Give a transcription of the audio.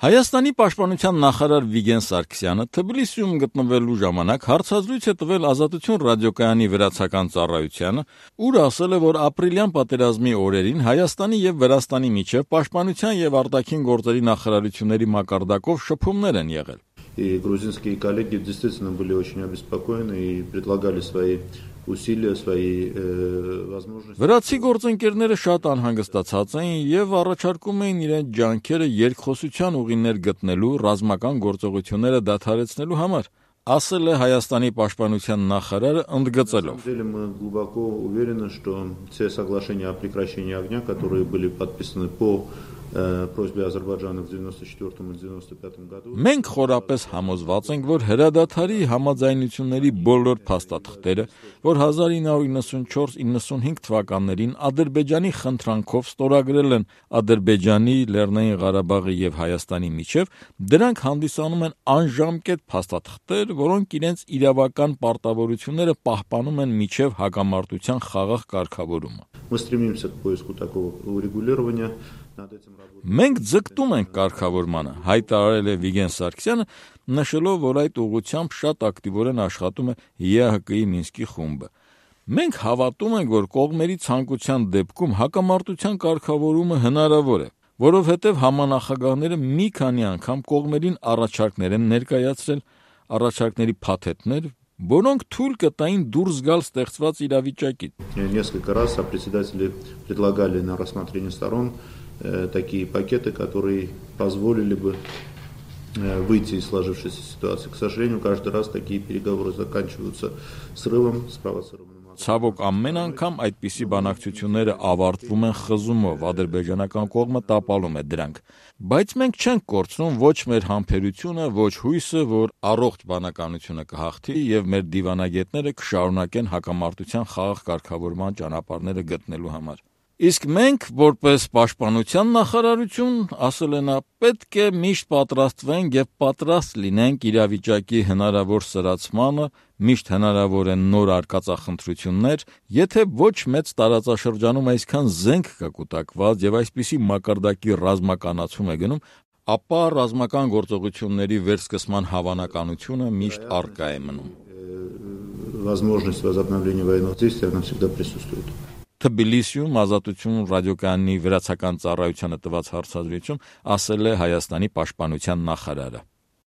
Հայաստանի պաշտպանության նախարար Վիգեն Սարգսյանը Թբիլիսիում գտնվելու ժամանակ հարցազրույց է տվել Ազատություն ռադիոկայանի վրացական ծառայությանը, ուր ասել է, որ ապրիլյան պատերազմի օրերին Հայաստանի եւ Վրաստանի միջև պաշտպանության եւ արտաքին գործերի նախարարությունների մակարդակով շփումներ են եղել։ И грузинские коллеги действительно были очень обеспокоены и предлагали свои усилия, свои возможности. Վրացի գործընկերները շատ անհանգստացած էին եւ առաջարկում էին իրենց ջանքերը երկխոսության ուղիներ գտնելու, ռազմական գործողությունները դադարեցնելու համար, ասել է Հայաստանի պաշտպանության նախարարը ընդգծելով. На самом деле мы глубоко уверены, что все соглашения о прекращении огня, которые были подписаны по просьбе Азербайджана в 94 и 95 году. Մենք խորապես համոզված ենք, որ հրադադարի համաձայնությունների բոլոր փաստաթղթերը, որ 1994-95 թվականներին Ադրբեջանի խնդրանքով ստորագրել են Ադրբեջանի, Լեռնային Ղարաբաղի եւ Հայաստանի միջև, դրանք հանդիսանում են անժամկետ փաստաթղթեր, որոնք իրենց իրավական պարտավորությունները պահպանում են միջև հակամարտության խաղաղ կարգավորումը։ Мы стремимся к поиску такого урегулирования. Մենք ձգտում ենք կարգավորմանը, հայտարարել է Վիգեն Սարգսյանը, նշելով, որ այդ ուղղությամբ շատ ակտիվորեն աշխատում է ԵԱՀԿ-ի Մինսկի խումբը։ Մենք հավատում ենք, որ կողմերի ցանկության դեպքում հակամարտության կարգավորումը հնարավոր է, որովհետև համանախագահները մի քանի անգամ կողմերին առաջարկներ են ներկայացրել, առաջարկների փաթեթներ, որոնք թույլ կտային դուրս գալ ստեղծված իրավիճակից։ Несколько раз председатели предлагали на рассмотрение сторон такие пакеты, которые позволили бы выйти из сложившейся ситуации. К сожалению, каждый раз такие переговоры заканчиваются срывом, спровоцированным. Ցավոք ամեն անգամ այդպիսի բանակցությունները ավարտվում են խզումով, ադրբեջանական կողմը տապալում է դրանք։ Բայց մենք չենք կորցնում ոչ մեր համբերությունը, ոչ հույսը, որ առողջ բանականությունը կհաղթի եւ մեր դիվանագետները կշարունակեն հակամարտության խաղաղ կարգավորման ճանապարհները գտնելու համար։ Իսկ մենք, որպես պաշտպանության նախարարություն, ասել են, պետք է միշտ պատրաստվենք եւ պատրաստ լինենք իրավիճակի հնարավոր սրացմանը, միշտ հնարավոր են նոր արկածախնդրություններ, եթե ոչ մեծ տարածաշրջանում այսքան զենք կկուտակված եւ այսպիսի մակարդակի ռազմականացում է գնում, ապա ռազմական գործողությունների վերսկսման հավանականությունը միշտ առկա է մնում։ Возможность возобновления военных действий она всегда присутствует. Թբիլիսիում Ազատություն ռադիոկայանի վրացական ծառայությանը տված հարցազրույցում ասել է Հայաստանի պաշտպանության նախարարը։